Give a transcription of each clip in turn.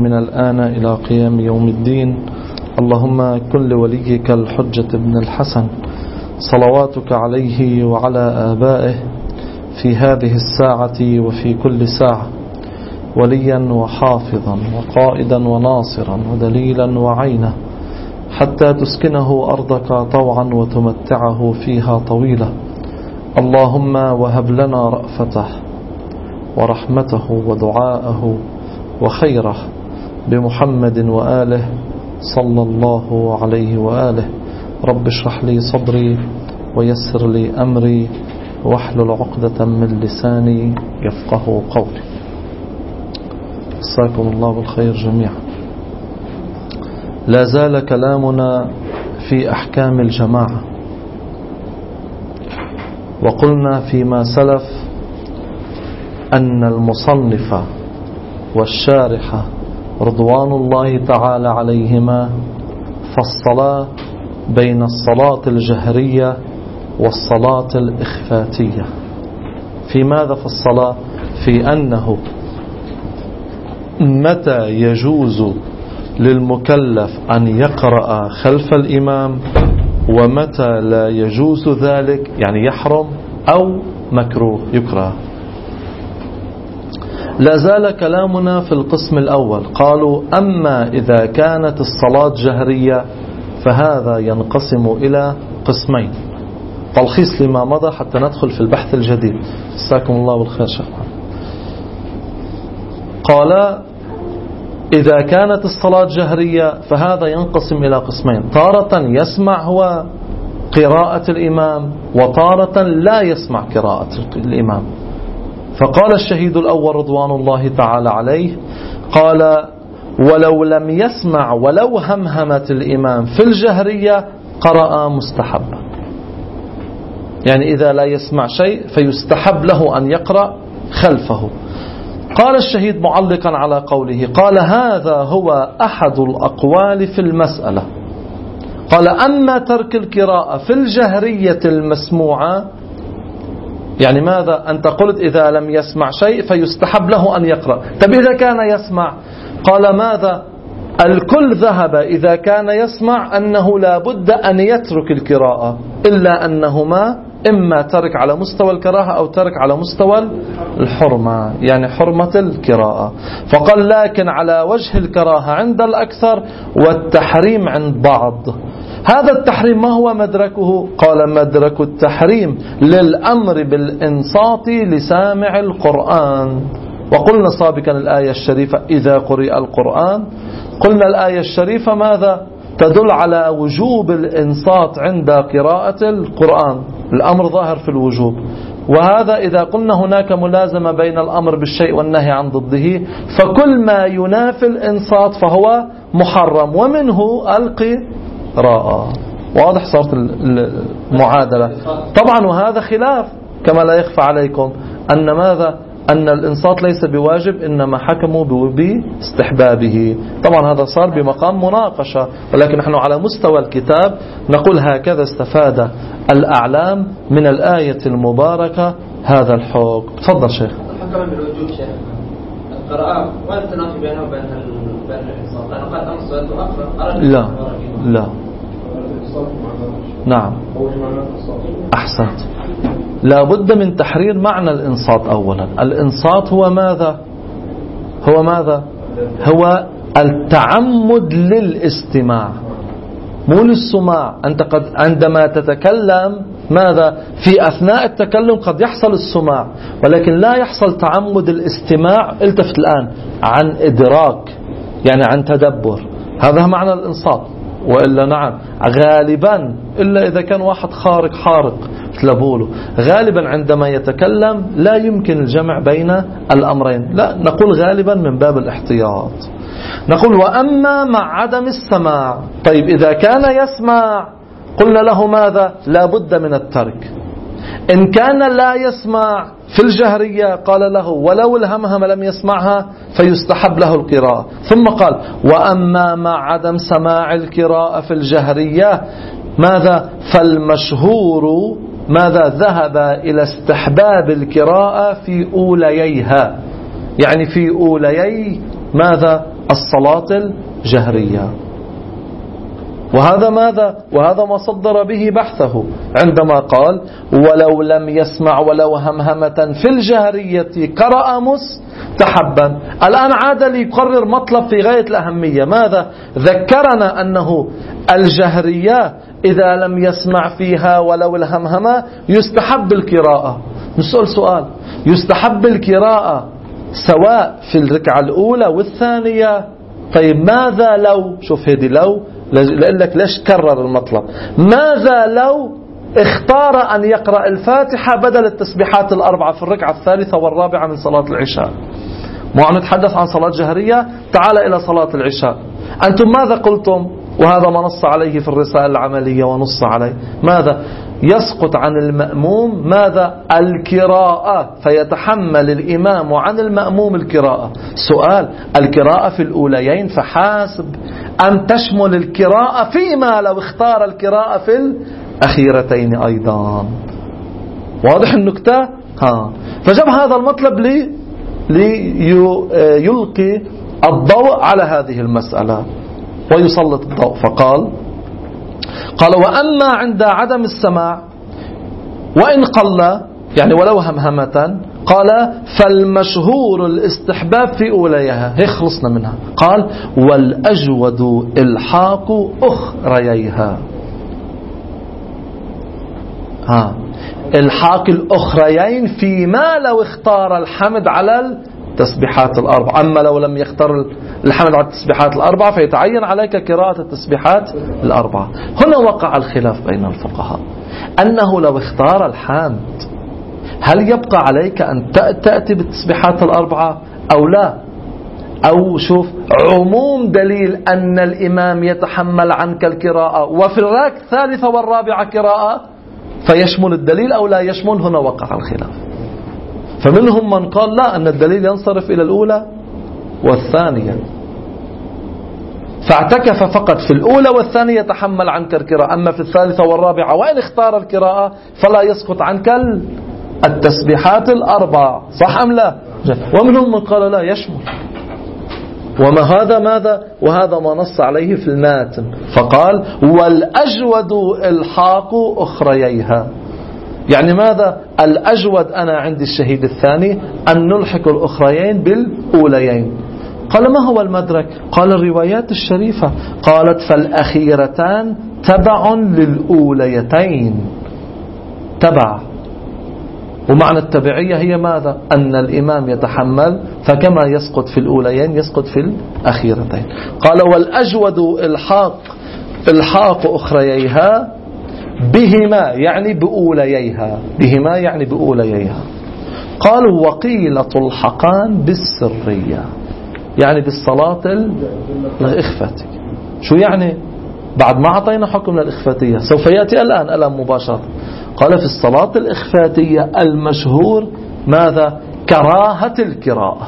من الآن إلى قيام يوم الدين. اللهم كن لوليك الحجة بن الحسن صلواتك عليه وعلى آبائه في هذه الساعة وفي كل ساعة وليا وحافظا وقائدا وناصرا ودليلا وعينا، حتى تسكنه أرضك طوعا وتمتعه فيها طويلة. اللهم وهب لنا رأفته ورحمته ودعاءه وخيره بمحمد وآله صلى الله عليه وآله. رب اشرح لي صدري ويسر لي أمري واحلل عقدة من لساني يفقه قولي. مساكم الله بالخير جميعا. لا زال كلامنا في أحكام الجماعة، وقلنا فيما سلف أن المصنف والشارح رضوان الله تعالى عليهما فصلا بين الصلاة الجهرية والصلاة الإخفاتية. في ماذا فصلا؟ في أنه متى يجوز للمكلف أن يقرأ خلف الإمام ومتى لا يجوز ذلك، يعني يحرم أو مكروه يكره. لا زال كلامنا في القسم الأول. قالوا أما إذا كانت الصلاة جهرية فهذا ينقسم إلى قسمين. تلخيص لما مضى حتى ندخل في البحث الجديد. جزاكم الله بالخير شيخ. قال إذا كانت الصلاة جهرية فهذا ينقسم إلى قسمين، تارة يسمع هو قراءة الإمام وتارة لا يسمع قراءة الإمام. فقال الشهيد الأول رضوان الله تعالى عليه، قال ولو لم يسمع ولو همهمت الإمام في الجهرية قرأ مستحبا، يعني إذا لا يسمع شيء فيستحب له أن يقرأ خلفه. قال الشهيد معلقا على قوله، قال هذا هو أحد الأقوال في المسألة. قال أما ترك القراءة في الجهرية المسموعة، يعني ماذا؟ أنت قلت إذا لم يسمع شيء فيستحب له أن يقرأ. طب إذا كان يسمع، قال ماذا؟ الكل ذهب إذا كان يسمع أنه لا بد أن يترك القراءة، إلا أنهما إما ترك على مستوى الكراهة أو ترك على مستوى الحرمة، يعني حرمة القراءة. فقال لكن على وجه الكراهة عند الأكثر والتحريم عند بعض. هذا التحريم ما هو مدركه؟ قال مدرك التحريم للأمر بالإنصات لسامع القرآن. وقلنا سابقا الآية الشريفة إذا قرئ القرآن، قلنا الآية الشريفة ماذا؟ تدل على وجوب الإنصات عند قراءة القرآن، الأمر ظاهر في الوجوب. وهذا إذا قلنا هناك ملازمة بين الأمر بالشيء والنهي عن ضده، فكل ما ينافي الإنصات فهو محرم، ومنه القراءة. واضح صارت المعادلة طبعا. وهذا خلاف كما لا يخفى عليكم أن ماذا؟ أن الإنصات ليس بواجب، إنما حكموا باستحبابه. طبعا هذا صار بمقام مناقشة، ولكن نحن على مستوى الكتاب نقول هكذا استفاد الأعلام من الآية المباركة هذا الحكم. تفضل شيخ. حكم بالوجوب شيخ القراءة ولا تنافي بينه وبين الإنصات؟ أنا قد أمس وأقرأ. لا لا. نعم أحسنت. لا بد من تحرير معنى الإنصات أولا. الإنصات هو ماذا؟ هو ماذا؟ هو التعمد للاستماع مو للسماع. أنت قد عندما تتكلم ماذا؟ في أثناء التكلم قد يحصل السماع ولكن لا يحصل تعمد الاستماع. التفت الآن، عن إدراك يعني عن تدبر. هذا معنى الإنصات. وإلا نعم غالبا إلا إذا كان واحد حارق تلبوله، غالبا عندما يتكلم لا يمكن الجمع بين الأمرين. لا، نقول غالبا من باب الاحتياط. نقول وأما مع عدم السماع، طيب إذا كان يسمع قلنا له ماذا؟ لا بد من الترك. إن كان لا يسمع في الجهرية قال له ولو الهمهم لم يسمعها فيستحب له القراءة. ثم قال وأما مع عدم سماع القراءة في الجهرية ماذا؟ فالمشهور ماذا؟ ذهب إلى استحباب القراءة في أولييها، يعني في أوليي ماذا؟ الصلاة الجهرية. وهذا ماذا؟ وهذا ما صدر به بحثه عندما قال ولو لم يسمع ولو همهمة في الجهرية قرأ مستحبا. الآن عاد ليقرر مطلب في غاية الأهمية. ماذا؟ ذكرنا أنه الجهرية إذا لم يسمع فيها ولو الهمهمة يستحب القراءة. نسأل سؤال، يستحب القراءة سواء في الركعة الأولى والثانية؟ طيب ماذا لو، شوف هذه لو لك ليش كرر المطلب، ماذا لو اختار أن يقرأ الفاتحة بدل التسبيحات الأربعة في الركعة الثالثة والرابعة من صلاة العشاء؟ مو عم نتحدث عن صلاة جهرية، تعال إلى صلاة العشاء. أنتم ماذا قلتم؟ وهذا ما نص عليه في الرسالة العملية ونص عليه، ماذا؟ يسقط عن المأموم ماذا؟ القراءة، فيتحمل الإمام عن المأموم القراءة. سؤال، القراءة في الأوليين فحاسب أم تشمل القراءة فيما لو اختار القراءة في الأخيرتين أيضا؟ واضح النكتة؟ فجاب هذا المطلب ليلقي الضوء على هذه المسألة ويسلط الضوء. فقال وأما عند عدم السماع وإن قل، يعني ولو همهمة، قال فالمشهور الاستحباب في أوليها. هي خلصنا منها. قال والأجود إلحاق أخرييها. إلحاق الأخريين فيما لو اختار الحمد على التسبيحات الأربعة. أما لو لم يختار الحمد على التسبيحات الأربعة فيتعين عليك قراءة التسبيحات الأربعة. هنا وقع الخلاف بين الفقهاء أنه لو اختار الحمد هل يبقى عليك أن تأتي بالتسبيحات الأربعة أو لا؟ أو شوف عموم دليل أن الإمام يتحمل عنك القراءة وفي الركعة الثالثة والرابعة قراءة فيشمل الدليل أو لا يشمل؟ هنا وقع الخلاف. فمنهم من قال لا، أن الدليل ينصرف إلى الأولى والثانية، فاعتكف فقط في الأولى والثانية يتحمل عنك القراءة، أما في الثالثة والرابعة وإن اختار القراءة فلا يسقط عنك التسبيحات الأربع. صح أم لا؟ ومنهم من قال لا يشمل. وما هذا ماذا؟ وهذا ما نص عليه في الماتن. فقال والأجود إلحاق أخرييها. يعني ماذا؟ الأجود أنا عندي الشهيد الثاني أن نلحق الأخريين بالأوليين. قال ما هو المدرك؟ قال الروايات الشريفة قالت فالأخيرتان تبع للأوليتين. تبع، ومعنى التبعية هي ماذا؟ أن الإمام يتحمل، فكما يسقط في الأوليين يسقط في الأخيرتين. قال والأجود إلحاق أخرييها بهما، يعني بأولييها. بهما يعني بأولييها. قالوا وقيل تلحقان بالسرية، يعني بالصلاة الإخفاتية. شو يعني؟ بعد ما أعطينا حكم للإخفاتية سوف يأتي الآن مباشرة. قال في الصلاة الإخفاتية المشهور ماذا؟ كراهة القراءة.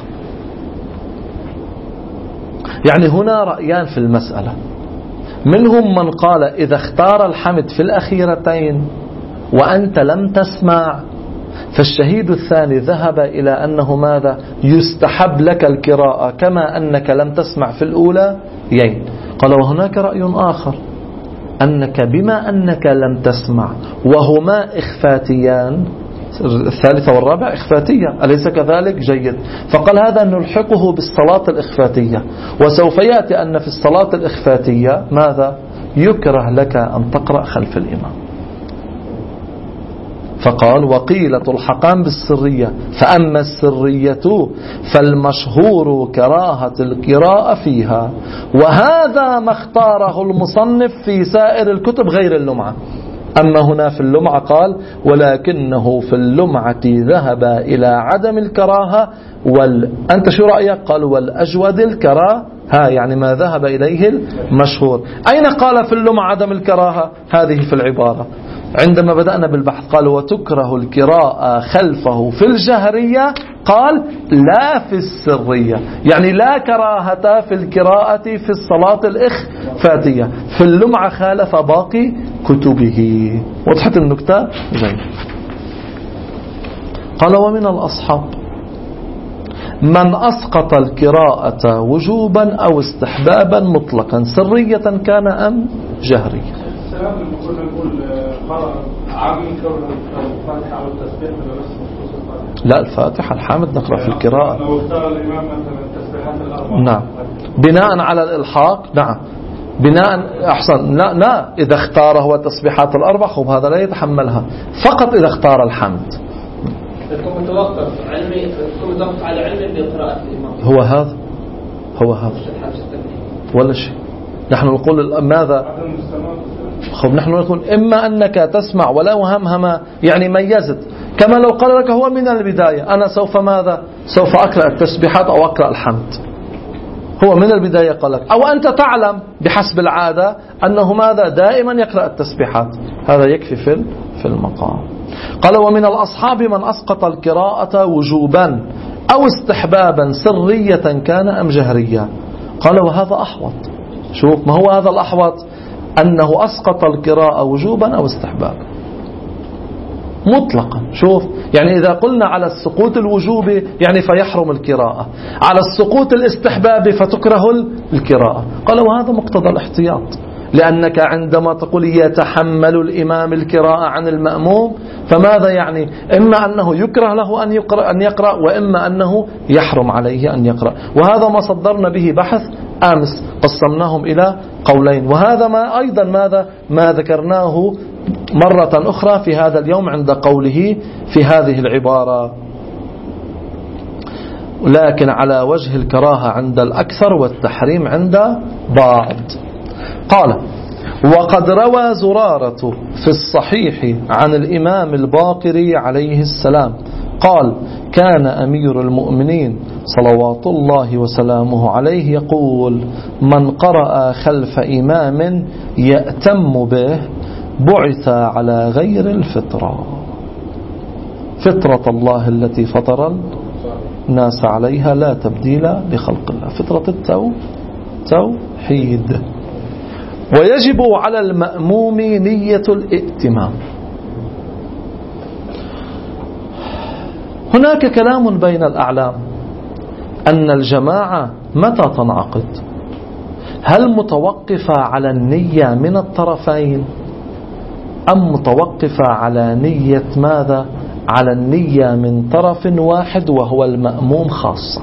يعني هنا رأيان في المسألة. منهم من قال إذا اختار الحمد في الأخيرتين وأنت لم تسمع فالشهيد الثاني ذهب إلى أنه ماذا؟ يستحب لك القراءة كما أنك لم تسمع في الأوليين. قال وهناك رأي آخر أنك بما أنك لم تسمع وهما إخفاتيان، الثالثة والرابعة إخفاتية، أليس كذلك؟ جيد. فقال هذا نلحقه بالصلاة الإخفاتية، وسوف يأتي أن في الصلاة الإخفاتية ماذا؟ يكره لك أن تقرأ خلف الإمام. فقال وقيل تلحقان بالسرية، فأما السرية فالمشهور كراهة القراءة فيها، وهذا ما اختاره المصنف في سائر الكتب غير اللمعة. أما هنا في اللمعة قال ولكنه في اللمعة ذهب إلى عدم الكراهة أنت شو رأيك؟ قال والأجود الكراهة، يعني ما ذهب إليه المشهور. أين قال في اللمعة عدم الكراهة؟ هذه في العبارة عندما بدأنا بالبحث. قال وتكره القراءة خلفه في الجهرية، قال لا في السرية، يعني لا كراهة في القراءة في الصلاة الإخفاتية. في اللمعة خالف باقي كتبه. وضحت النكتة؟ جيد. قال ومن الأصحاب من أسقط القراءة وجوبا أو استحبابا مطلقا سرية كان أم جهرية. السلام لما كنا نقول قرأ عام الفاتحة أو التسبيح لا الفاتحة الحامد نقرأ في القراءة. لو اختار الإمام مثلا التسبيحات الأربعة نعم بناء على الإلحاق. نعم بناء أحسن. لا إذا اختار هو التسبيحات الأربع خب هذا لا يتحملها فقط إذا اختار الحمد. تكون متوقف على علم بقراءة الإمام. هو هذا ولا شيء. نحن نقول ماذا خب نحن نقول إما أنك تسمع ولا همهمة يعني ميزت كما لو قال لك هو من البداية أنا سوف ماذا سوف أقرأ التسبيحات أو أقرأ الحمد. هو من البداية قال لك أو أنت تعلم بحسب العادة أنه ماذا دائما يقرأ التسبيحات هذا يكفي في المقام. قال ومن الأصحاب من أسقط القراءة وجوبا أو استحبابا سرية كان أم جهرية. قال وهذا أحوط. شوف ما هو هذا الأحوط أنه أسقط القراءة وجوبا أو استحبابا مطلقا. شوف يعني إذا قلنا على السقوط الوجوبي يعني فيحرم القراءة على السقوط الاستحبابي فتكره القراءة. قال وهذا مقتضى الاحتياط لأنك عندما تقول يتحمل الإمام القراءة عن المأموم فماذا يعني إما أنه يكره له أن يقرأ وإما أنه يحرم عليه أن يقرأ. وهذا ما صدرنا به بحث أمس قسمناهم إلى قولين وهذا ما أيضا ما ذكرناه مرة أخرى في هذا اليوم عند قوله في هذه العبارة لكن على وجه الكراهة عند الأكثر والتحريم عند بعض. قال وقد روى زرارة في الصحيح عن الإمام الباقر عليه السلام قال كان أمير المؤمنين صلوات الله وسلامه عليه يقول من قرأ خلف إمام يأتم به بعث على غير الفطرة فطرة الله التي فطر الناس عليها لا تبديل لخلق الله فطرة التوحيد. ويجب على المأموم نية الائتمام. هناك كلام بين الأعلام أن الجماعة متى تنعقد هل متوقفة على النية من الطرفين أم متوقفة على نية ماذا على النية من طرف واحد وهو المأموم خاصة.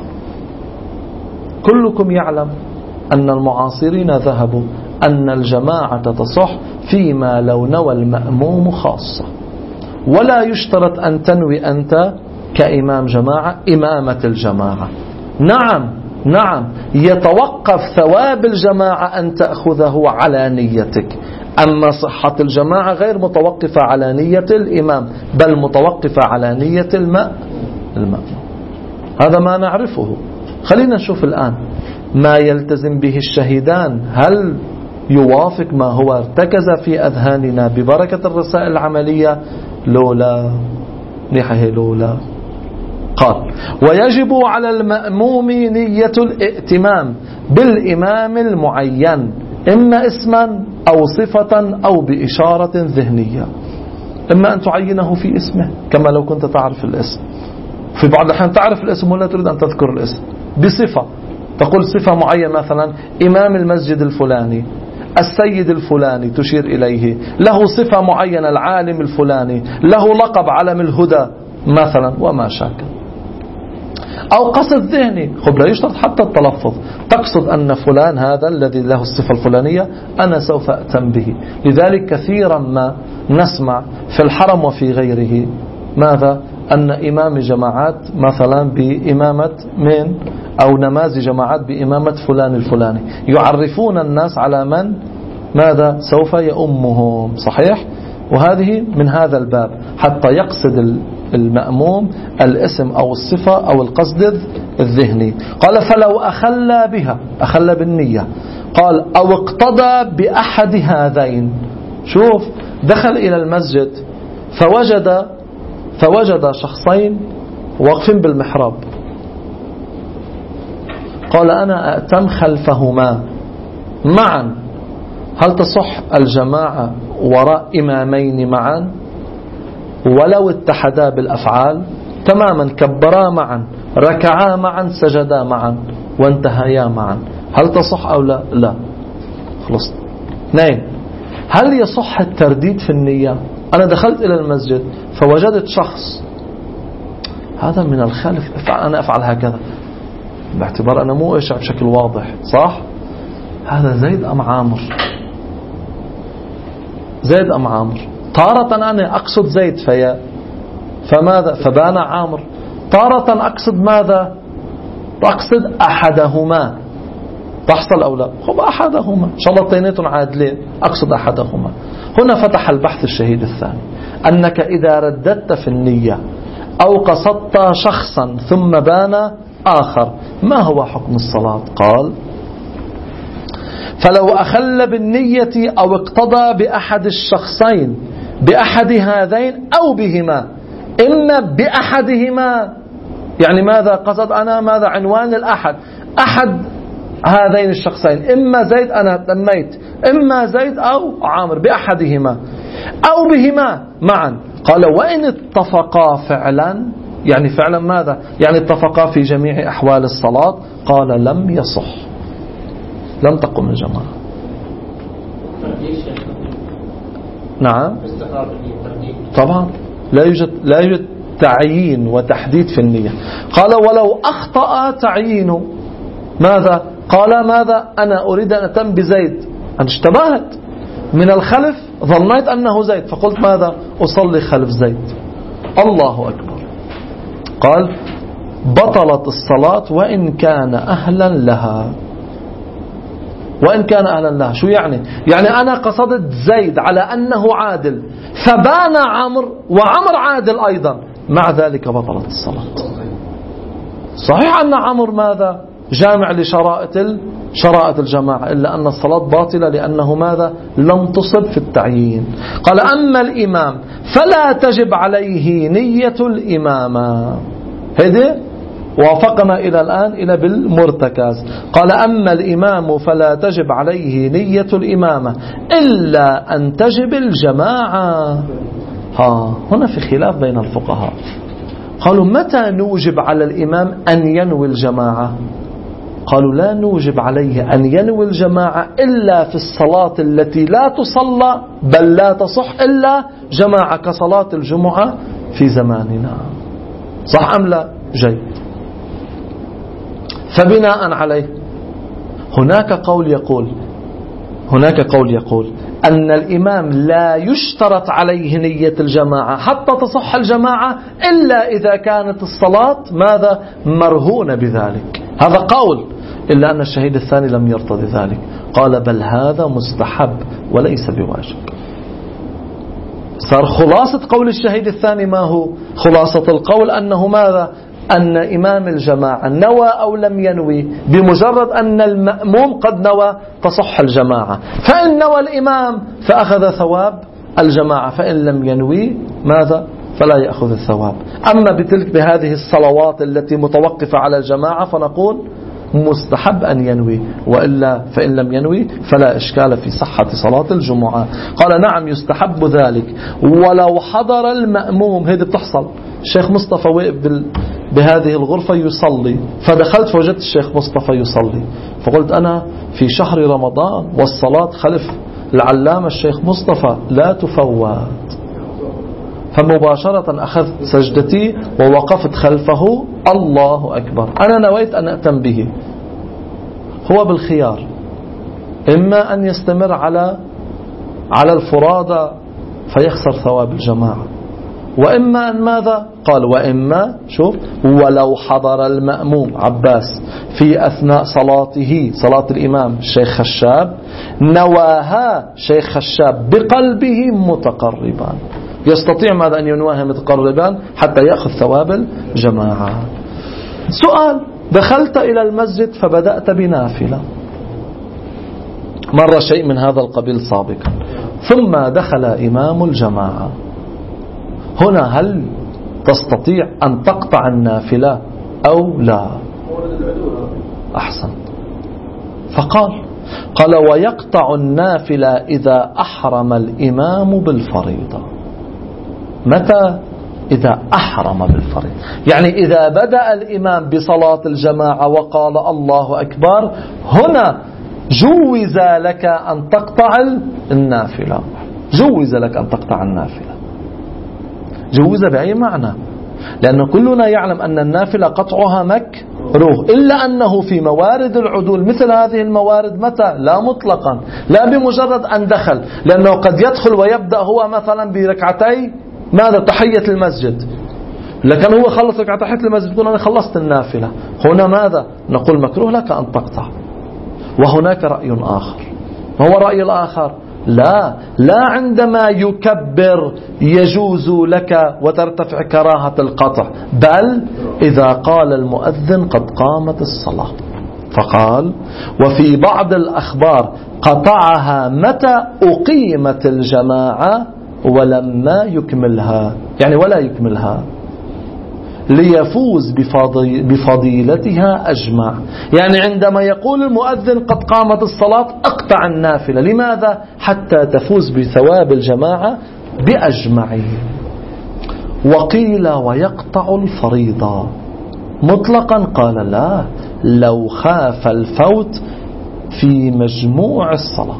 كلكم يعلم أن المعاصرين ذهبوا أن الجماعة تصح فيما لو نوى المأموم خاصة ولا يشترط أن تنوي أنت كإمام جماعة إمامة الجماعة. نعم يتوقف ثواب الجماعة أن تأخذه على نيتك أما صحة الجماعة غير متوقفة على نية الإمام بل متوقفة على نية المأموم. هذا ما نعرفه. خلينا نشوف الآن ما يلتزم به الشهيدان هل يوافق ما هو ارتكز في أذهاننا ببركة الرسائل العملية لولا نحه لولا. قال ويجب على المأموم نية الائتمام بالإمام المعين إما اسما أو صفة أو بإشارة ذهنية. إما أن تعينه في اسمه كما لو كنت تعرف الاسم في بعض الأحيان تعرف الاسم ولا تريد أن تذكر الاسم بصفة تقول صفة معينة مثلا إمام المسجد الفلاني السيد الفلاني تشير إليه له صفة معينة العالم الفلاني له لقب علم الهدى مثلا وما شاكل أو قصد ذهني خب لا يشترط حتى التلفظ تقصد أن فلان هذا الذي له الصفة الفلانية أنا سوف أتم به. لذلك كثيرا ما نسمع في الحرم وفي غيره ماذا أن إمام جماعات مثلا بإمامة من أو نماذج جماعات بإمامة فلان الفلاني يعرفون الناس على من ماذا سوف يؤمهم صحيح. وهذه من هذا الباب حتى يقصد المأموم الاسم أو الصفة أو القصد الذهني. قال فلو أخلى بها أخلى بالنية قال أو اقتضى بأحد هذين. شوف دخل إلى المسجد فوجد شخصين واقفين بالمحراب قال أنا أأتم خلفهما معا هل تصح الجماعة وراء إمامين معا ولو اتحدا بالأفعال تماما كبرا معا ركعا معا سجدا معا وانتهيا معا، هل تصح أو لا؟ لا. خلص. 2. هل يصح الترديد في النية؟ أنا دخلت إلى المسجد فوجدت شخص، هذا من الخلف، أنا أفعل هكذا باعتبار أنا مو أشعر بشكل واضح، صح؟ هذا زيد أم عامر؟ زيد أم عامر؟ تارة أنا أقصد زيد فماذا؟ فبان عامر. تارة أقصد ماذا؟ أقصد أحدهما. تحصل أو لا؟ خب أحدهما، إن شاء الله اثنيناتهم عادلين، أقصد أحدهما. هنا فتح البحث الشهيد الثاني، أنك إذا رددت في النية أو قصدت شخصا ثم بان آخر، ما هو حكم الصلاة؟ قال: فلو أخل بالنية أو اقتضى بأحد الشخصين بأحد هذين أو بهما، إما بأحدهما يعني ماذا قصد أنا؟ ماذا عنوان الأحد؟ أحد هذين الشخصين، إما زيد أنا تميت، إما زيد أو عامر، بأحدهما أو بهما معا. قال: وإن اتفقا فعلا، يعني فعلا ماذا؟ يعني اتفقا في جميع أحوال الصلاة. قال: لم يصح، لم تقم الجماعة. نعم طبعا لا يوجد تعيين وتحديد في النية. قال: ولو أخطأ تعيينه ماذا؟ قال: ماذا؟ أنا أريد أن أتم بزيد، أنا اشتبهت من الخلف، ظنيت أنه زيد، فقلت ماذا؟ أصلي خلف زيد. الله أكبر. قال: بطلت الصلاة وإن كان أهلا لها. وإن كان أهلا لها شو يعني؟ يعني أنا قصدت زيد على أنه عادل، فبان عمرو وعمر عادل أيضا، مع ذلك بطلت الصلاة. صحيح أن عمرو ماذا؟ جامع لشرائط الجماعة، إلا أن الصلاة باطلة لأنه ماذا؟ لم تصب في التعيين. قال: أما الإمام فلا تجب عليه نية الإمامة. هذه وافقنا إلى الآن إلى بالمرتكز. قال: أما الإمام فلا تجب عليه نية الإمامة إلا أن تجب الجماعة. هنا في خلاف بين الفقهاء، قالوا: متى نوجب على الإمام أن ينوي الجماعة؟ قالوا: لا نوجب عليه أن ينوي الجماعة إلا في الصلاة التي لا تصلى بل لا تصح إلا جماعة، كصلاة الجمعة في زماننا. صح أم لا؟ جيد. فبناء عليه هناك قول يقول أن الإمام لا يشترط عليه نية الجماعة حتى تصح الجماعة إلا إذا كانت الصلاة ماذا؟ مرهونة بذلك. هذا قول، إلا أن الشهيد الثاني لم يرتضي ذلك، قال: بل هذا مستحب وليس بواجب. صار خلاصة قول الشهيد الثاني ما هو؟ خلاصة القول أنه ماذا؟ أن إمام الجماعة نوى أو لم ينوي، بمجرد أن المأموم قد نوى تصح الجماعة، فإن نوى الإمام فأخذ ثواب الجماعة، فإن لم ينوي ماذا؟ فلا يأخذ الثواب. أما بهذه الصلوات التي متوقفة على الجماعة فنقول مستحب أن ينوي، وإلا فإن لم ينوي فلا إشكال في صحة صلاة الجمعة. قال: نعم يستحب ذلك ولو حضر المأموم. هذه بتحصل. الشيخ مصطفى وقف بهذه الغرفة يصلي، فدخلت فوجدت الشيخ مصطفى يصلي، فقلت أنا في شهر رمضان والصلاة خلف العلامة الشيخ مصطفى لا تفوت، فمباشرة أخذت سجدتي ووقفت خلفه. الله أكبر. أنا نويت أن أتم به. هو بالخيار، إما أن يستمر على الفرادى فيخسر ثواب الجماعة، وإما أن ماذا؟ قال: وإما شوف ولو حضر المأموم عباس في أثناء صلاته، صلاة الإمام الشيخ خشاب، نواها شيخ خشاب بقلبه متقربا، يستطيع ماذا؟ أن ينواها متقربا حتى يأخذ ثواب الجماعة. سؤال: دخلت إلى المسجد فبدأت بنافلة، مر شيء من هذا القبيل سابقا، ثم دخل إمام الجماعة، هنا هل تستطيع أن تقطع النافلة أو لا؟ أحسن. قال: ويقطع النافلة إذا أحرم الإمام بالفريضة. متى إذا أحرم بالفريضة. يعني إذا بدأ الإمام بصلاة الجماعة وقال الله أكبر، هنا جوز لك أن تقطع النافلة. جوز لك أن تقطع النافلة. جوز بأي معنى؟ لأن كلنا يعلم أن النافلة قطعها مكروه، إلا أنه في موارد العدول مثل هذه الموارد متى؟ لا مطلقا، لا بمجرد أن دخل، لأنه قد يدخل ويبدأ هو مثلا بركعتي ماذا؟ تحية المسجد، لكن هو خلص ركعة تحية المسجد يقول أنا خلصت النافلة. هنا ماذا؟ نقول مكروه لك أن تقطع. وهناك رأي آخر. ما هو الرأي الآخر؟ لا عندما يكبر يجوز لك وترتفع كراهة القطع، بل إذا قال المؤذن قد قامت الصلاة. فقال وفي بعض الأخبار قطعها متى أقيمت الجماعة ولما يكملها، يعني ولا يكملها، ليفوز بفضيلتها أجمع. يعني عندما يقول المؤذن قد قامت الصلاة أقطع النافلة. لماذا؟ حتى تفوز بثواب الجماعة بأجمعين. وقيل ويقطع الفريضة مطلقا، قال لا، لو خاف الفوت في مجموع الصلاة.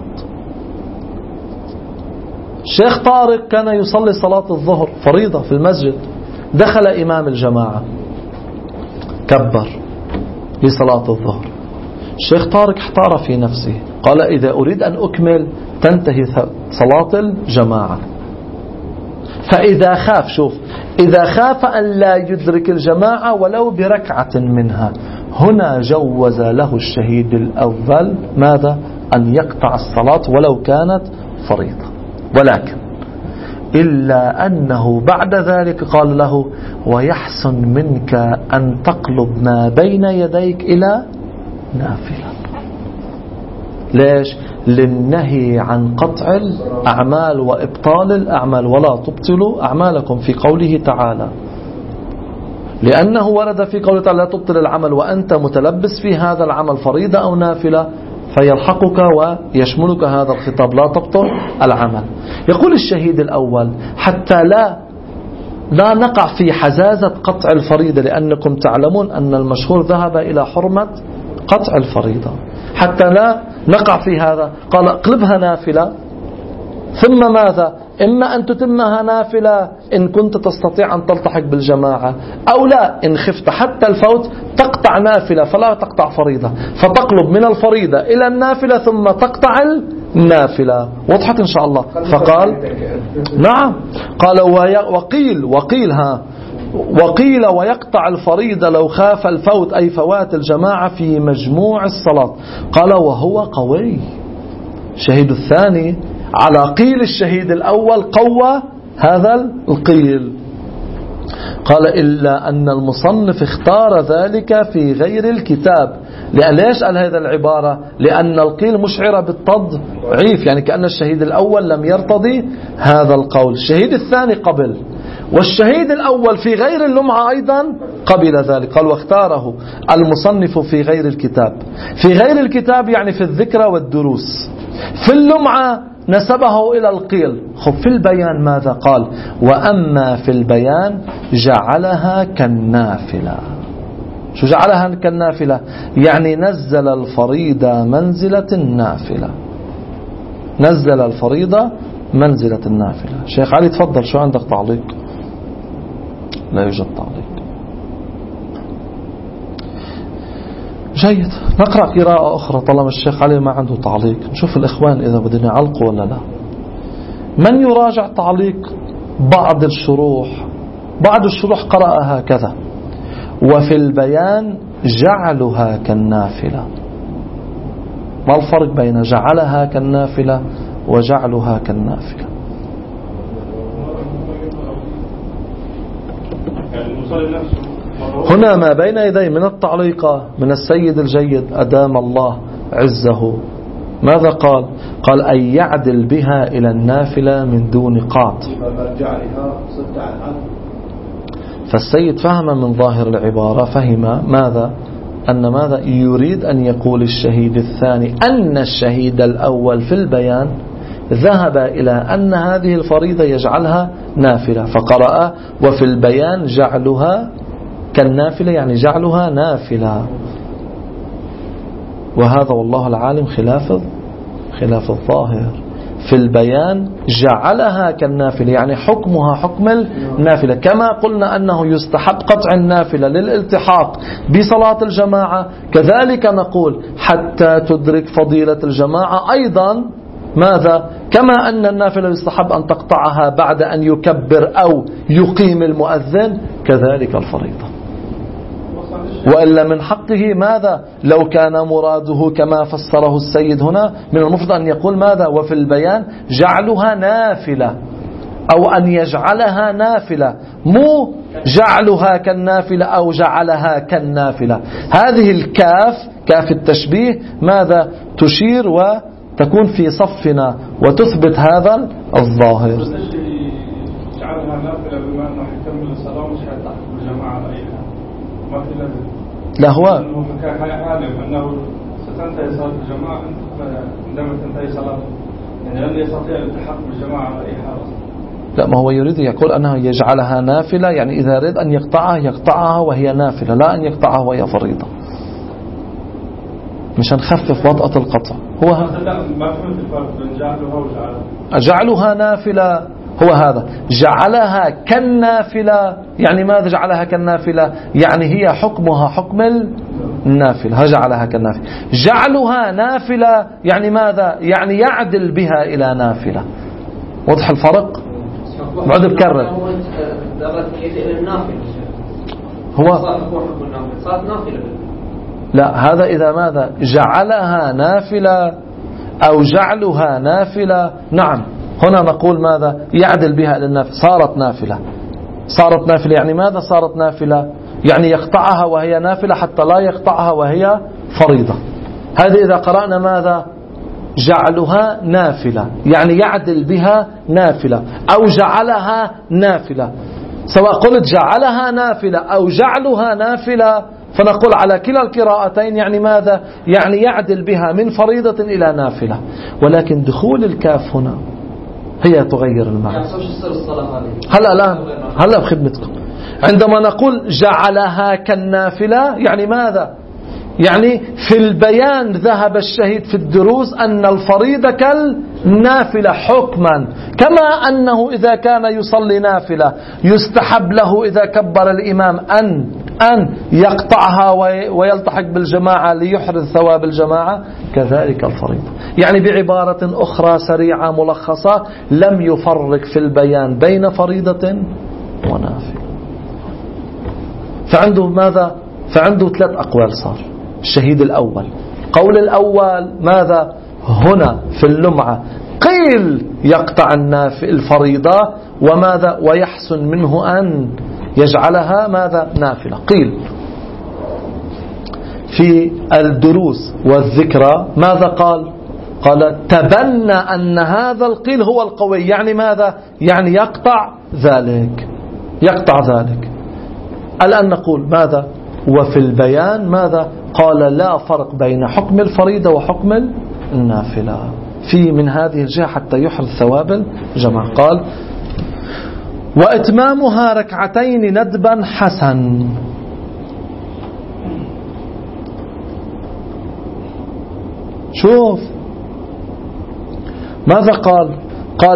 الشيخ طارق كان يصلي صلاة الظهر فريضة في المسجد، دخل إمام الجماعة كبر لصلاة الظهر. الشيخ طارق احتار في نفسه، قال إذا أريد أن أكمل تنتهي صلاة الجماعة. فإذا خاف، شوف، إذا خاف أن لا يدرك الجماعة ولو بركعة منها، هنا جوز له الشهيد الأول ماذا؟ أن يقطع الصلاة ولو كانت فريضة. ولكن إلا أنه بعد ذلك قال له ويحسن منك أن تقلب ما بين يديك إلى نافلة. ليش؟ للنهي عن قطع الأعمال وإبطال الأعمال، ولا تبطلوا أعمالكم في قوله تعالى، لأنه ورد في قوله تعالى لا تبطل العمل وأنت متلبس في هذا العمل فريضة أو نافلة، فيلحقك ويشملك هذا الخطاب لا تبطل العمل. يقول الشهيد الأول حتى لا نقع في حزازة قطع الفريضة، لأنكم تعلمون أن المشهور ذهب إلى حرمة قطع الفريضة، حتى لا نقع في هذا قال اقلبها نافلة، ثم ماذا؟ إما أن تتمها نافلة إن كنت تستطيع أن تلتحق بالجماعة، أو لا إن خفت حتى الفوت تقطع نافلة فلا تقطع فريضة، فتقلب من الفريضة إلى النافلة ثم تقطع النافلة. وضحت إن شاء الله. فقال نعم، قال وقيل ويقطع الفريضة لو خاف الفوت أي فوات الجماعة في مجموع الصلاة. قال وهو قوي. الشهيد الثاني على قيل الشهيد الأول قوى هذا القيل. قال إلا أن المصنف اختار ذلك في غير الكتاب. ليش قال هذا العبارة؟ لأن القيل مشعرة بالتضعيف، يعني كأن الشهيد الأول لم يرتضي هذا القول. الشهيد الثاني قبل، والشهيد الأول في غير اللمعة أيضا قبل ذلك. قال واختاره المصنف في غير الكتاب. في غير الكتاب يعني في الذكرى والدروس. في اللمعة نسبه إلى القيل. خب في البيان ماذا قال؟ وأما في البيان جعلها كالنافلة. شو جعلها كالنافلة؟ يعني نزل الفريضة منزلة النافلة، نزل الفريضة منزلة النافلة. شيخ علي تفضل، شو عندك تعليق؟ لا يوجد تعليق. جيد، نقرأ قراءة أخرى طالما الشيخ علي ما عنده تعليق. نشوف الإخوان إذا بدنا يعلقوا ولا لا. من يراجع تعليق بعض الشروح؟ بعض الشروح قرأ هكذا: وفي البيان جعلها كالنافلة. ما الفرق بين جعلها كالنافلة وجعلها كالنافلة؟ هنا ما بين يدي من التعليق من السيد الجيد أدام الله عزه ماذا قال؟ قال أن يعدل بها إلى النافلة من دون قاط. فالسيد فهم من ظاهر العبارة، فهم ماذا؟ أن ماذا يريد أن يقول الشهيد الثاني؟ أن الشهيد الأول في البيان ذهب إلى أن هذه الفريضة يجعلها نافلة، فقرأ وفي البيان جعلها كالنافلة يعني جعلها نافلة. وهذا والله العالم خلاف الظاهر. في البيان جعلها كالنافلة يعني حكمها حكم النافلة، كما قلنا أنه يستحب قطع النافلة للالتحاق بصلاة الجماعة، كذلك نقول حتى تدرك فضيلة الجماعة أيضا ماذا؟ كما أن النافلة يستحب أن تقطعها بعد أن يكبر أو يقيم المؤذن، كذلك الفريضة. وإلا من حقه ماذا؟ لو كان مراده كما فسره السيد هنا، من المفروض أن يقول ماذا؟ وفي البيان جعلها نافلة، أو أن يجعلها نافلة، مو جعلها كالنافلة أو جعلها كالنافلة. هذه الكاف كاف التشبيه ماذا؟ تشير وتكون في صفنا وتثبت هذا الظاهر. جعلها نافلة بما أنه حيكمل الصلاة مش حيتحق بالجماعة على أي حال، ما في لازم. لا هو أنه عالم أنه ستنتهي صلاة الجماعة عندما تنتهي صلاة، يعني لن يستطيع الالتحاق بالجماعة على أي حال. لا، ما هو يريد يقول أنه يجعلها نافلة، يعني إذا يريد أن يقطعها وهي نافلة، لا أن يقطعها وهي فريضة، مش نخفف وطأة القطع. هو ما فهمت الفرق بين جعلها وجعلها. جعلها نافلة هو هذا، جعلها كالنافلة يعني ماذا؟ جعلها كالنافلة يعني هي حكمها حكم النافلة، جعلها كالنافلة. جعلها نافلة يعني ماذا؟ يعني يعدل بها إلى نافلة. واضح الفرق؟ بعد بكرر هو لا، هذا إذا ماذا؟ جعلها نافلة أو جعلها نافلة. نعم، هنا نقول ماذا؟ يعدل بها إلى النافلة، صارت نافلة يعني ماذا؟ صارت نافلة يعني يقطعها وهي نافلة حتى لا يقطعها وهي فريضة. هذا إذا قرأنا ماذا؟ جعلها نافلة يعني يعدل بها نافلة أو جعلها نافلة. سواء قلت جعلها نافلة أو جعلها نافلة فنقول على كلا القراءتين يعني ماذا؟ يعني يعدل بها من فريضة إلى نافلة. ولكن دخول الكاف هنا هي تغير المعنى. هلا بخدمتكم. عندما نقول جعلها كالنافلة يعني ماذا؟ يعني في البيان ذهب الشهيد في الدروس أن الفريضة كالنافلة حكما، كما أنه إذا كان يصلي نافلة يستحب له إذا كبر الإمام أن يقطعها ويلتحق بالجماعة ليحرز ثواب الجماعة، كذلك الفريضة. يعني بعبارة أخرى سريعة ملخصة، لم يفرق في البيان بين فريضة ونافلة. فعنده ماذا؟ فعنده 3 أقوال صار الشهيد الأول. قول الأول ماذا؟ هنا في اللمعة قيل يقطع الفريضة وماذا؟ ويحسن منه أن يجعلها ماذا؟ نافلة. قيل في الدروس والذكرى ماذا قال؟ قال تبنى أن هذا القيل هو القوي، يعني ماذا؟ يعني يقطع ذلك. الآن نقول ماذا؟ وفي البيان ماذا؟ قال لا فرق بين حكم الفريضة وحكم النافلة في من هذه الجهة حتى يحرز ثواب الجماعة. قال وإتمامها ركعتين ندبا حسن. شوف ماذا قال؟ قال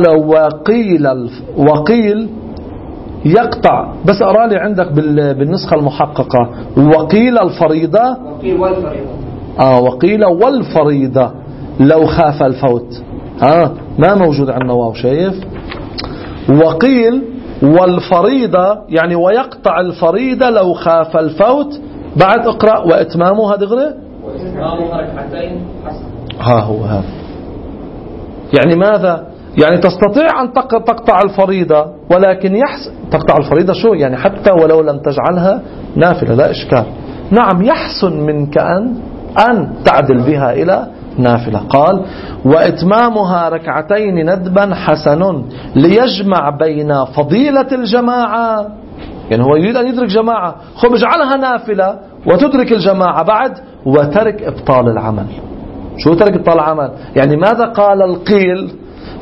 وقيل يقطع، بس أرى لي عندك بالنسخة المحققة وقيل الفريضة، وقيل والفريضة لو خاف الفوت، ما موجود عندنا واو، شايف؟ وقيل والفريضة يعني ويقطع الفريضة لو خاف الفوت. بعد اقرأ وإتمامها دغري وإتمامها ركعتين حسن. هو هذا يعني ماذا؟ يعني تستطيع أن تقطع الفريضة، ولكن تقطع الفريضة شو يعني؟ حتى ولو لم تجعلها نافلة لا إشكال. نعم، يحسن منك أن تعدل بها إلى نافلة. قال وإتمامها ركعتين ندبا حسن ليجمع بين فضيلة الجماعة، يعني هو يريد أن يدرك جماعة، خب اجعلها نافلة وتدرك الجماعة بعد، وترك إبطال العمل. شو ترك إبطال العمل؟ يعني ماذا قال القيل؟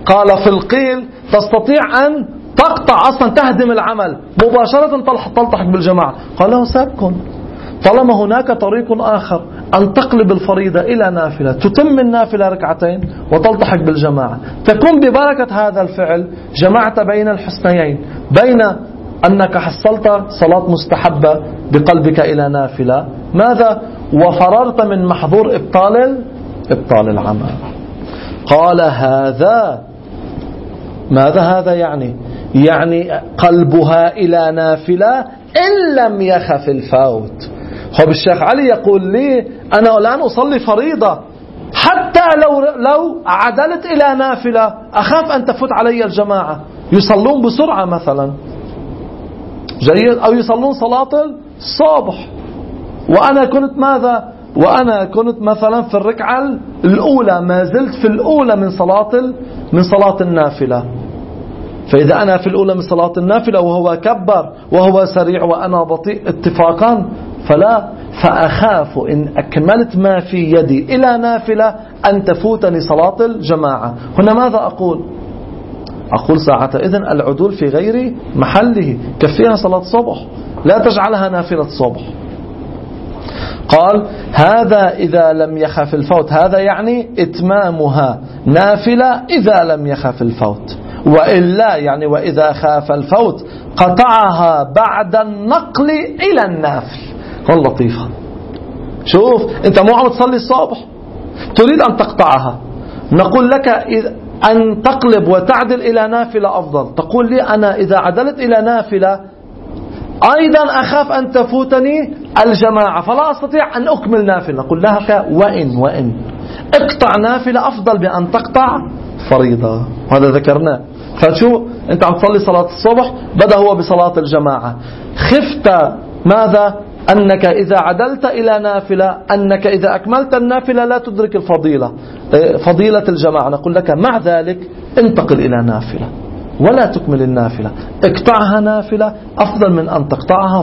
قال في القيل تستطيع أن تقطع أصلا، تهدم العمل مباشرة تلتحق بالجماعة. قال له سأكون، طالما هناك طريق آخر أن تقلب الفريضة إلى نافلة، تتم النافلة ركعتين وتلتحق بالجماعة، تكون ببركة هذا الفعل جمعت بين الحسنيين، بين أنك حصلت صلاة مستحبة بقلبك إلى نافلة، ماذا؟ وفررت من محظور إبطال العمل. قال هذا ماذا هذا يعني؟ يعني قلبها إلى نافلة إن لم يخف الفوت. هو الشيخ علي يقول لي أنا الآن أصلي فريضة، حتى لو عدلت إلى نافلة أخاف أن تفوت علي الجماعة، يصلون بسرعة مثلا جيد، أو يصلون صلاة الصبح، وأنا كنت ماذا؟ وأنا كنت مثلا في الركعة الأولى، ما زلت في الأولى من صلاة النافلة. فإذا أنا في الأولى من صلاة النافلة وهو كبر وهو سريع وأنا بطيء اتفاقا، فأخاف إن أكملت ما في يدي إلى نافلة أن تفوتني صلاة الجماعة. هنا ماذا أقول ساعة إذن العدول في غير محله، كفيها صلاة صبح، لا تجعلها نافلة صبح. قال هذا إذا لم يخف الفوت، هذا يعني إتمامها نافلة إذا لم يخف الفوت، وإلا يعني وإذا خاف الفوت قطعها بعد النقل إلى النافل. والله لطيفة، شوف أنت مو عم تصلي الصبح تريد أن تقطعها، نقول لك أن تقلب وتعدل إلى نافلة أفضل. تقول لي أنا إذا عدلت إلى نافلة أيضا أخاف أن تفوتني الجماعة فلا أستطيع أن أكمل نافلة. نقول لها وإن اقطع نافلة أفضل بأن تقطع فريضة، هذا ذكرناه. فشو أنت عم تصلي صلاة الصبح، بدأ هو بصلاة الجماعة، خفت ماذا؟ أنك إذا عدلت إلى نافلة، أنك إذا أكملت النافلة لا تدرك فضيلة الجماعة. نقول لك مع ذلك انتقل إلى نافلة ولا تكمل النافلة، اقطعها نافلة أفضل من أن تقطعها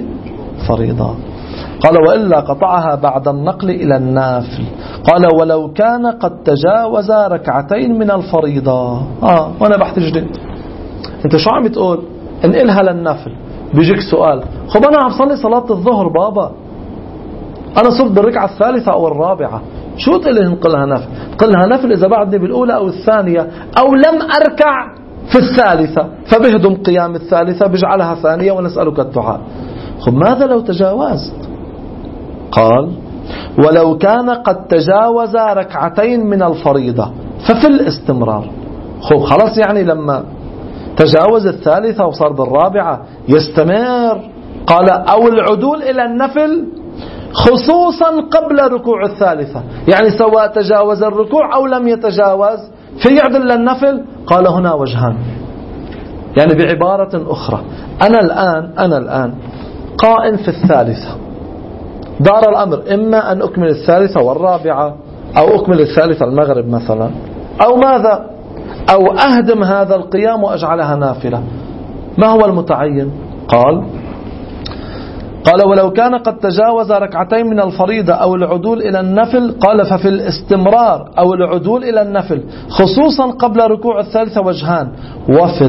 فريضة. قال وإلا قطعها بعد النقل إلى النافل. قال ولو كان قد تجاوز ركعتين من الفريضة. وانا بحث جديد، انت شو عم تقول؟ انقلها للنافل. بيجيك سؤال، خب انا عم صلي صلاة الظهر بابا، انا صرت بالركعة الثالثة او الرابعة، شو تقول لي نقلها نافل؟ نقلها نافل اذا بعدني بالاولى او الثانية، او لم اركع في الثالثة فبهدم قيام الثالثة بجعلها ثانية ونسألك الدعاء. خب ماذا لو تجاوزت؟ قال ولو كان قد تجاوز ركعتين من الفريضة ففي الاستمرار. خب خلاص، يعني لما تجاوز الثالثة وصار بالرابعة يستمر. قال أو العدول إلى النفل خصوصا قبل ركوع الثالثة، يعني سواء تجاوز الركوع أو لم يتجاوز في يعدل للنفل. قال هنا وجهان، يعني بعبارة أخرى أنا الآن قائم في الثالثة، دار الأمر إما أن أكمل الثالثة والرابعة، أو أكمل الثالثة المغرب مثلا، أو ماذا؟ أو أهدم هذا القيام وأجعلها نافلة. ما هو المتعين؟ قال ولو كان قد تجاوز ركعتين من الفريضة أو العدول إلى النفل، قال ففي الاستمرار أو العدول إلى النفل خصوصا قبل ركوع الثالثة وجهان، وفي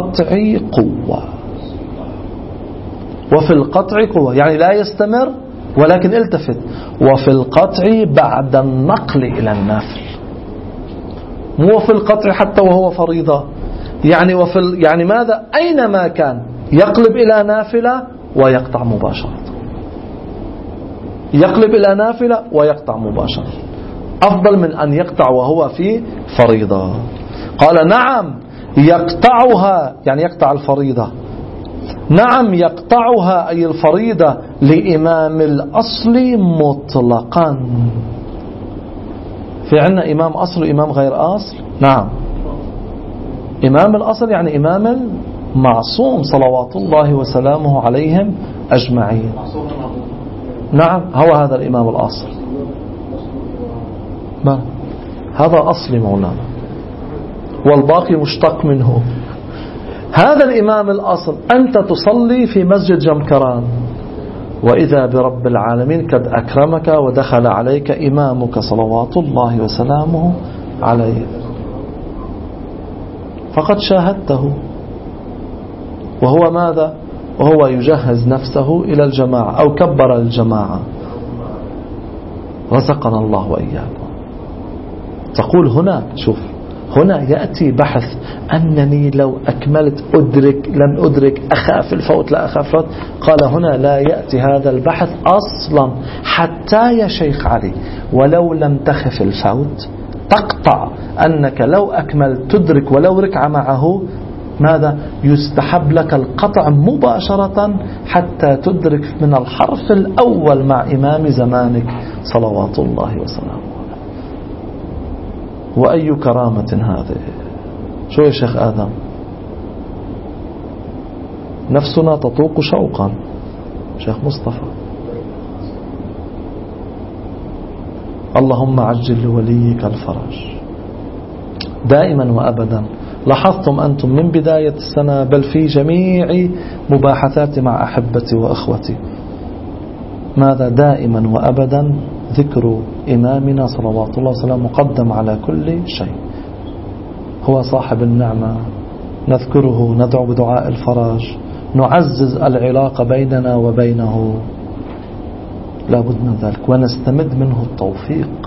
القطع قوة، يعني لا يستمر ولكن التفت، وفي القطع بعد النقل إلى النافل، مو في القطع حتى وهو فريضة، يعني ماذا؟ أينما كان يقلب إلى نافلة ويقطع مباشرة، يقلب إلى نافلة ويقطع مباشرة، أفضل من أن يقطع وهو في فريضة. قال نعم يقطعها، يعني يقطع الفريضة، نعم يقطعها أي الفريضة لإمام الأصل مطلقا. في عنا إمام أصل وإمام غير أصل. نعم، إمام الأصل يعني إمام المعصوم صلوات الله وسلامه عليهم أجمعين. نعم، هو هذا الإمام الأصل، ما هذا أصل مولانا، والباقي مشتق منه. هذا الإمام الأصل أنت تصلي في مسجد جمكران، وإذا برب العالمين قد أكرمك ودخل عليك إمامك صلوات الله وسلامه عليه. فقد شاهدته. وهو ماذا؟ وهو يجهز نفسه إلى الجماعة أو كبر الجماعة. رزقنا الله وإياكم. تقول هنا، شوف، هنا يأتي بحث أنني لو أكملت أدرك لن أدرك، أخاف الفوت لا أخاف الفوت. قال هنا لا يأتي هذا البحث أصلا حتى يا شيخ علي ولو لم تخف الفوت تقطع أنك لو أكملت تدرك ولو ركعة معه، ماذا؟ يستحب لك القطع مباشرة حتى تدرك من الحرف الأول مع إمام زمانك صلوات الله وسلامه. وأي كرامة هذه! شو يا شيخ آدم؟ نفسنا تطوق شوقا. شيخ مصطفى، اللهم عجل لوليك الفرج. دائما وأبدا لاحظتم أنتم من بداية السنة بل في جميع مباحثاتي مع أحبتي وأخوتي، ماذا؟ دائما وأبدا ذكر إمامنا صلوات الله وسلامه مقدم على كل شيء. هو صاحب النعمة، نذكره، ندعو بدعاء الفرج، نعزز العلاقة بيننا وبينه، لا بد من ذلك، ونستمد منه التوفيق.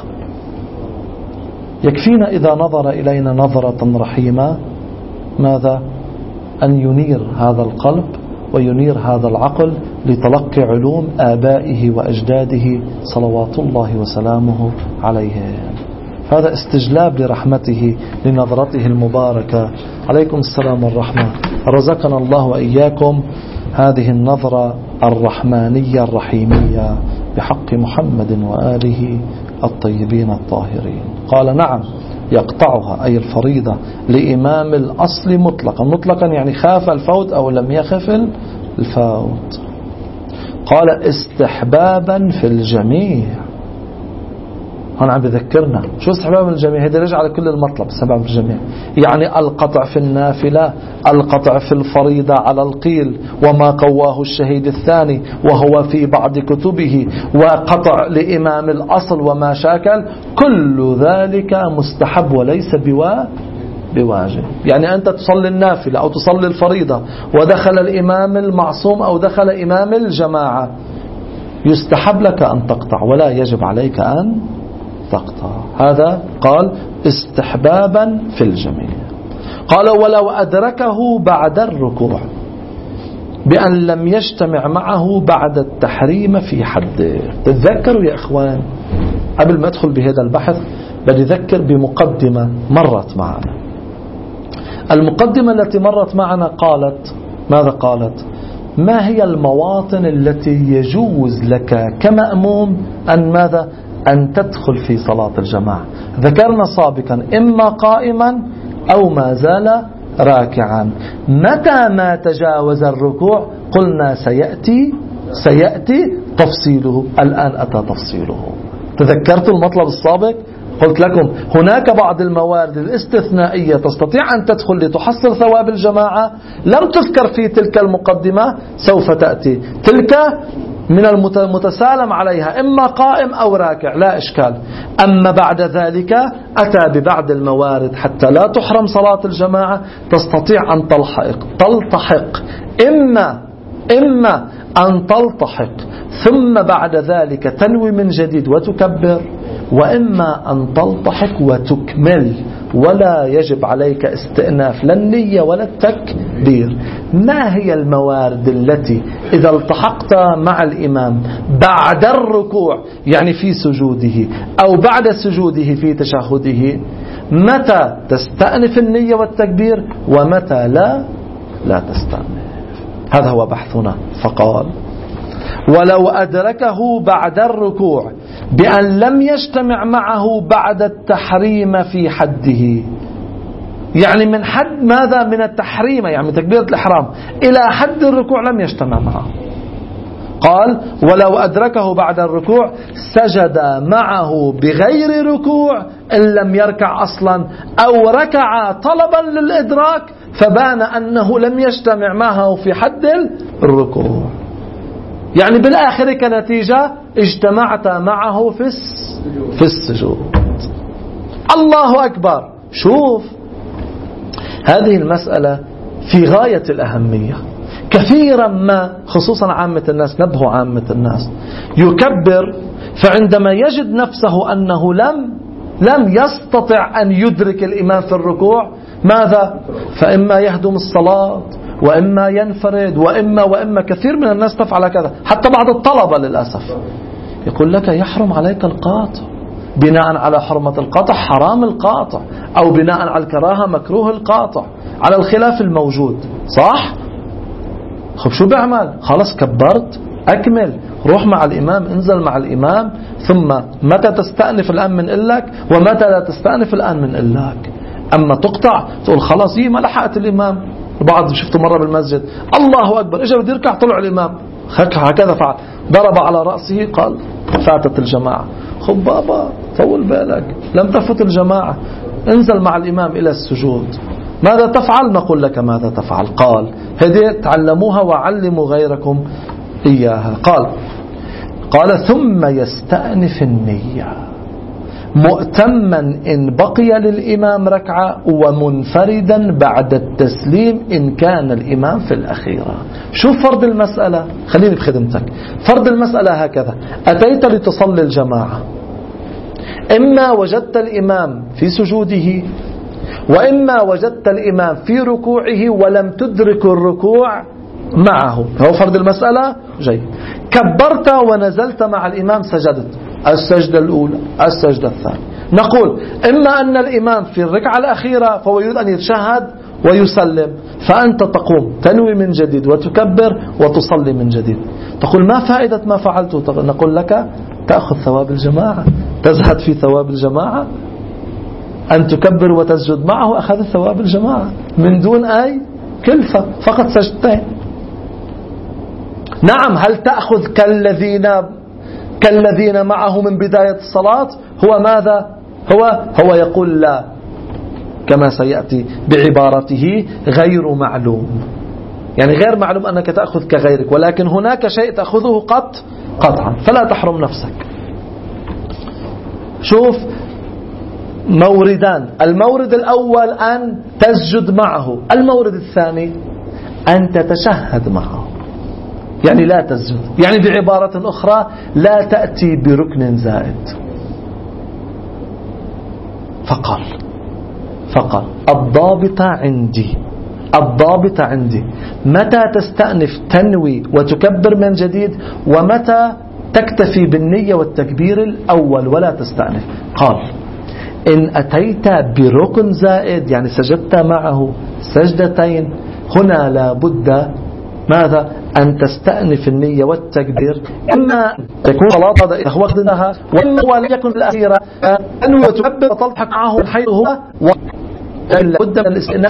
يكفينا إذا نظر إلينا نظرة رحيمة، ماذا؟ أن ينير هذا القلب وينير هذا العقل لتلقي علوم آبائه وأجداده صلوات الله وسلامه عليهم. هذا استجلاب لرحمته لنظرته المباركة. عليكم السلام والرحمة. رزقنا الله وإياكم هذه النظرة الرحمانية الرحيمية بحق محمد وآله الطيبين الطاهرين. قال نعم يقطعها أي الفريضة لإمام الأصل مطلقا. مطلقا يعني خاف الفوت أو لم يخف الفوت. قال استحبابا في الجميع. هنا عم بذكرنا شو استحباب الجميع؟ هذا رجع على كل المطلب. استحباب الجميع يعني القطع في النافلة، القطع في الفريضة على القيل وما قواه الشهيد الثاني وهو في بعض كتبه، وقطع لإمام الأصل وما شاكل، كل ذلك مستحب وليس بواجب. يعني أنت تصلي النافلة أو تصلي الفريضة ودخل الإمام المعصوم أو دخل إمام الجماعة، يستحب لك أن تقطع ولا يجب عليك أن تقطع. هذا قال استحبابا في الجميع. قال ولو أدركه بعد الركوع بأن لم يجتمع معه بعد التحريم في حده. تذكروا يا إخوان قبل ما أدخل بهذا البحث بدي أذكر بمقدمة مرت معنا. المقدمة التي مرت معنا قالت ماذا؟ قالت ما هي المواطن التي يجوز لك كمأموم أن ماذا؟ أن تدخل في صلاة الجماعة. ذكرنا سابقا إما قائما أو ما زال راكعا. متى ما تجاوز الركوع قلنا سيأتي تفصيله. الآن أتى تفصيله. تذكرتوا المطلب السابق؟ قلت لكم هناك بعض الموارد الاستثنائية تستطيع أن تدخل لتحصل ثواب الجماعة، لم تذكر في تلك المقدمة، سوف تأتي. تلك من المتسالم عليها إما قائم أو راكع، لا إشكال. أما بعد ذلك أتى ببعض الموارد حتى لا تحرم صلاة الجماعة، تستطيع أن تلتحق إما أن تلتحق ثم بعد ذلك تنوي من جديد وتكبر، وإما أن تلتحق وتكمل ولا يجب عليك استئناف لا النية ولا التكبير. ما هي الموارد التي إذا التحقت مع الإمام بعد الركوع يعني في سجوده أو بعد سجوده في تشهده، متى تستأنف النية والتكبير ومتى لا تستأنف؟ هذا هو بحثنا. فقال ولو أدركه بعد الركوع بأن لم يجتمع معه بعد التحريم في حده، يعني من حد ماذا؟ من التحريم يعني من تكبيرة الإحرام إلى حد الركوع لم يجتمع معه. قال ولو أدركه بعد الركوع سجد معه بغير ركوع إن لم يركع أصلا، أو ركع طلبا للإدراك فبان أنه لم يجتمع معه في حد الركوع. يعني بالآخر كنتيجة اجتمعت معه في السجود. الله أكبر. شوف هذه المسألة في غاية الأهمية. كثيرا ما خصوصا عامة الناس، نبه عامة الناس، يكبر فعندما يجد نفسه أنه لم يستطع أن يدرك الإمام في الركوع ماذا؟ فإما يهدم الصلاة وإما ينفرد وإما كثير من الناس تفعل كذا، حتى بعض الطلبة للأسف يقول لك يحرم عليك القاطع، بناء على حرمة القاطع حرام القاطع، أو بناء على الكراهة مكروه القاطع، على الخلاف الموجود. صح؟ خب شو بعمل؟ خلاص كبرت، أكمل، روح مع الإمام، انزل مع الإمام، ثم متى تستأنف الآن من إلك، ومتى لا تستأنف الآن من إلك. أما تقطع تقول خلاص ما لحقت الإمام. البعض شفته مرة بالمسجد الله أكبر إجا بده يركع طلع الإمام هكذا فعل، ضرب على رأسه قال فاتت الجماعة. خب بابا طول بالك، لم تفت الجماعة، انزل مع الإمام إلى السجود. ماذا تفعل؟ نقول لك ماذا تفعل. قال هذه تعلموها وعلموا غيركم إياها. قال ثم يستأنف النية مؤتما إن بقي للإمام ركعة، ومنفردا بعد التسليم إن كان الإمام في الأخيرة. شوف فرض المسألة، خليني بخدمتك. فرض المسألة هكذا: أتيت لتصلي الجماعة، إما وجدت الإمام في سجوده، وإما وجدت الإمام في ركوعه ولم تدرك الركوع معه. هو فرض المسألة جيد. كبرت ونزلت مع الإمام، سجدت السجدة الأولى السجدة الثانية. نقول إما أن الإمام في الركعة الأخيرة فهو يريد أن يتشهد ويسلم، فأنت تقوم تنوي من جديد وتكبر وتصلي من جديد. تقول ما فائدة ما فعلته؟ نقول لك تأخذ ثواب الجماعة، تزهد في ثواب الجماعة. أن تكبر وتسجد معه أخذ ثواب الجماعة من دون أي كلفة، فقط سجدتين. نعم، هل تأخذ كالذين معه من بداية الصلاة؟ هو ماذا؟ هو يقول لا، كما سيأتي بعبارته غير معلوم، يعني غير معلوم أنك تأخذ كغيرك، ولكن هناك شيء تأخذه قطعا، فلا تحرم نفسك. شوف موردان: المورد الأول أن تسجد معه، المورد الثاني أن تتشهد معه، يعني لا تسجد، يعني بعبارة أخرى لا تأتي بركن زائد. فقال الضابط عندي متى تستأنف تنوي وتكبر من جديد، ومتى تكتفي بالنية والتكبير الأول ولا تستأنف. قال إن أتيت بركن زائد، يعني سجدت معه سجدتين، هنا لا بد ماذا؟ أن تستأنف النية والتكبير، إما تكون صلاة إذا وقتها، وإما ولم يكن الأخيرة أنوي وتكبر وتضحك معه من حيث هو، إلا بد من الاستئناف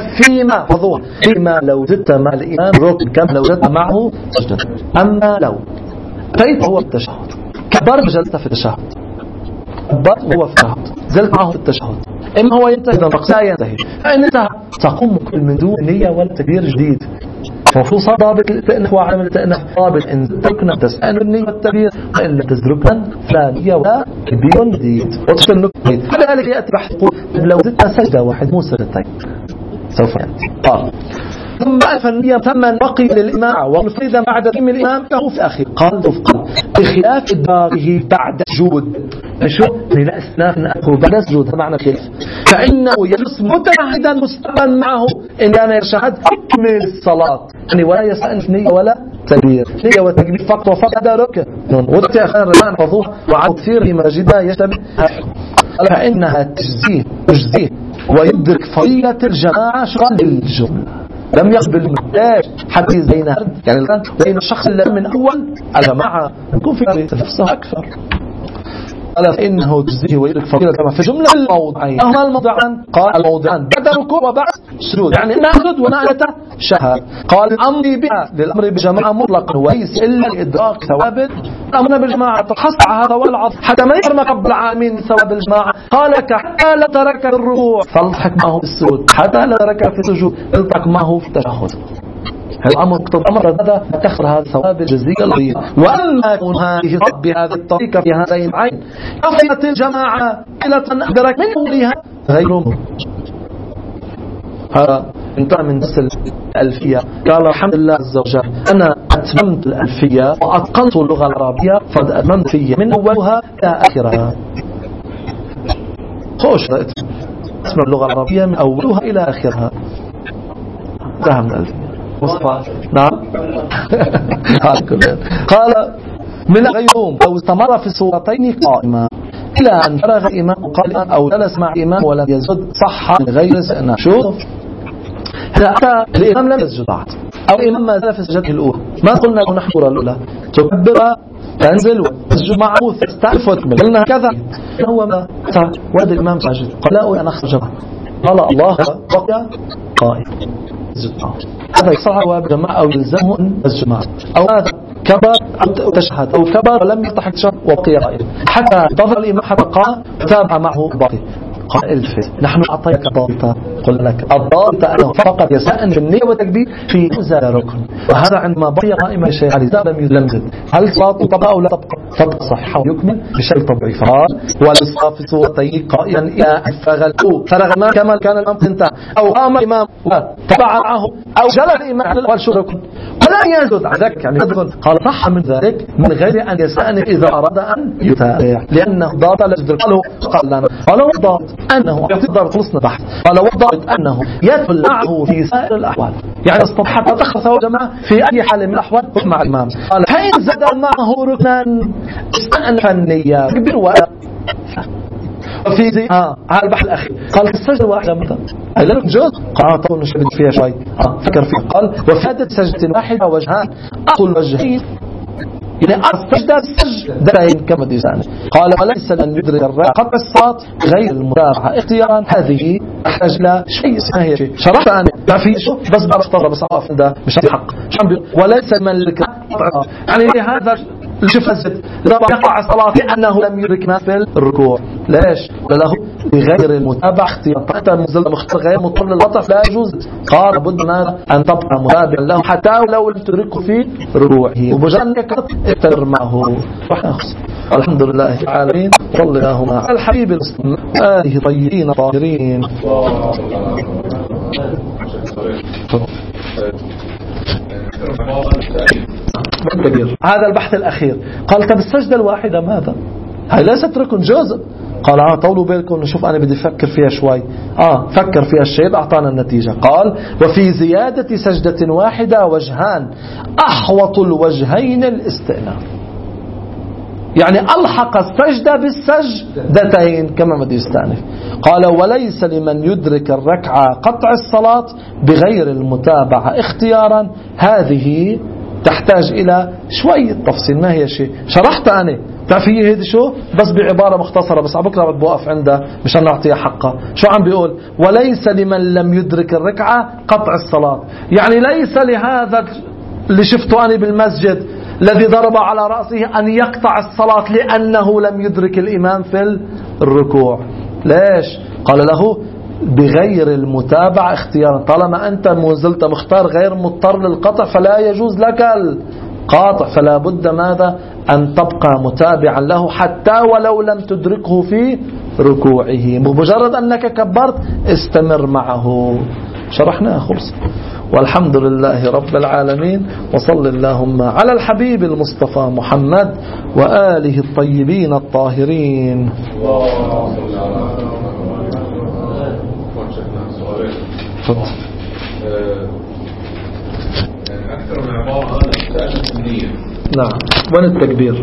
فيما لو زدت مع الإمام ركن كما لو زدت معه سجدة. أما لو أتيت هو في التشهد، كبرت جلست في التشهد، كبرت هو في التشهد، زلت معه في التشهد، إما هو ينتهي إذا لا ينتهي، فإن انتهى تقوم من دون نية ولا تكبير جديد. فخصوصا ضابط الاستئناف وعدم الاستئناف ضابط: إن تركنا تستأنف النية والتكبير، وإن تتركنا فلا نية ولا تكبير جديد. وتشكل كذلك يأتي بحث لو زدت سجدة واحد مو سجدتين سوف يأتي. قال ثم ألف النية ثمن بقي للإمام ومفردا بعد تسليم الإمام له في أخير. قال بخلاف إدراكه بعد سجود، شو لا إسناف نأخذ بعد سجود، هذا معنى خلاف، فإنه يجلس متعهدا مستقبلا معه إن كان يشهد أكمل الصلاة، يعني ولا يستأنف نية ولا تكبير، نية وتكبير فقط وفقط. هذا ركن وقت أخير الآن فضوح وعن كثير في مجدها يشتبه، فإنها تجزيه ويدرك فضيلة الجماعة شغل الجملة. لم يقبل المحتاج حتى زينها، يعني الآن بين الشخص اللي من أول الجماعة يكون في نفسه أكثر. قال فإنه تجزيه ويدرك فضيلة الجماعة في جملة الموضعين. أهما الموضعان؟ قال الموضعان بعد الركوع وبعد السجود، يعني نأخذ ونأتى شهاد. قال الأمر بها للأمر بجماعة مطلقا وليس إلا لإدراك ثوابت الأمر بالجماعة. تحصل هذا والعظ حتى ما يحرمك رب العالمين ثواب الجماعة. قال لك حتى لا ترك في الركوع فالتحق معه في السجود، حتى لا ترك في السجود فالتحق معه في التشهد. الأمر هذا تخسر هذا الثواب الجزئي الغير. وأما يكون هذه بهذه الطريقة في هذين العين كفيت الجماعة إلى أن أدرك من أولها غيرهم. هذا انتهى من درس الألفية قال الحمد لله عز وجل أنا أتممت الألفية وأتقنت اللغة العربية فقد أتممت فيها من أولها إلى آخرها. خوش اسم اللغة العربية من أولها إلى آخرها. انتهى من الألفية مصطفى. نعم. قال من غيرهم أو استمر في السورتين قائما إلى أن فرغ الإمام قائما أو جلس مع الإمام ولم يسجد صح من غير استئناف. شوف حتى الإمام لم يسجد بعد أو الإمام ما زال في سجدته الأولى ما قلنا له نحن الأولى تكبر تنزل وتسجد معه تستأنف وتكمل قلنا كذا هو ما ولد الإمام ساجد قال لا أريد أن أخرج قال الله بقي قائم يسجد معه. هذا يصعب بجماعة أو يلزمه أن يسجد معه أو هذا كبر أو تشهد أو كبر ولم يفتح التشهد وبقي قائم حتى انتظر الإمام حتى قام وتابع معه باقي. قال الفت نحن أعطيك ضابطة قل لك الضابطة أنه فقط يسأل في النية والتكبير في نزال ركن وهذا عندما بقي قائما شيء عليه لم يزد هل صلاته تبقى أو لا تبقى صحيحة ويكمل بشكل طبيعي. فقال والإصلاة في صورتين قائما إلى أن فرغ ما كما كان الإمام انتهى أو قام الإمام وتبع معه أو جلس الإمام على الأول شو ركن ولا يزد ذلك يعني قال صح من ذلك من غير أن يستأنف إذا أراد أن يتابع لأنه ضابط لجد قال لنا قالوا ضابط أنه يعطي ضابط خلصنا بحث قال وضابط أنه يدخل معه في سائر الأحوال يعني الصبحات تدخل سواء جماعة في أي حال من الأحوال مع الإمام. قال حين زاد معه ركنا استأنف النية كبير ولا وفي زي على البحث الأخير قال السجدة واحدة مثلا هل لك جزء قال طبعا نشبه فيها شوي فكر فيه قال وفادت سجدة واحدة وجهان أقل وجهين يعني السجدة السجدتين كما ديسان. قال وليس أن يدرك قطع الصلاة غير المتابعة اختيارا هذه أحتاج لا شيء اسمها هي شيء شرحت أنا ما في شو بس بشتغل بس أقف ده مش الحق وليس من لك يعني هذا الجفزت يقع الصلاة لأنه لم يدرك ما في الركوع ليش له بغير المتابعة اختيار حتى المزل مختار غير مضطر للقطع لا يجوز. قال بد أن تبقى متابعا له حتى لو لم تدركه في ركوعه وبجد أنك افتر معه. الحمد لله العالمين صلى الله على الحبيب المسلم آله طيبين طاهرين. هذا البحث الأخير قال طب السجدة الواحدة ماذا هاي ليست ركن جزء قال طولوا بالكم نشوف أنا بدي أفكر فيها شوي فكر فيها الشيء أعطانا النتيجة. قال وفي زيادة سجدة واحدة وجهان أحوط الوجهين الاستئناف يعني ألحق السجدة بالسجدتين كما بدي يستأنف. قال وليس لمن يدرك الركعة قطع الصلاة بغير المتابعة اختيارا هذه تحتاج إلى شوية تفصيل ما هي شيء شرحت أنا تعرفيه هيدي شو بس بعبارة مختصرة بس عبكرة بدي بوقف عندها مشان نعطيها حقها. شو عم بيقول وليس لمن لم يدرك الركعة قطع الصلاة يعني ليس لهذا اللي شفته أنا بالمسجد الذي ضرب على رأسه أن يقطع الصلاة لأنه لم يدرك الإمام في الركوع. ليش قال له بغير المتابعة اختيارا طالما أنت مازلت مختار غير مضطر للقطع فلا يجوز لك القاطع فلا بد ماذا أن تبقى متابعا له حتى ولو لم تدركه في ركوعه بمجرد أنك كبرت استمر معه. شرحناها خلص والحمد لله رب العالمين وصل اللهم على الحبيب المصطفى محمد وآله الطيبين الطاهرين. أكثر من عبارة عن النية. نعم وين التكبير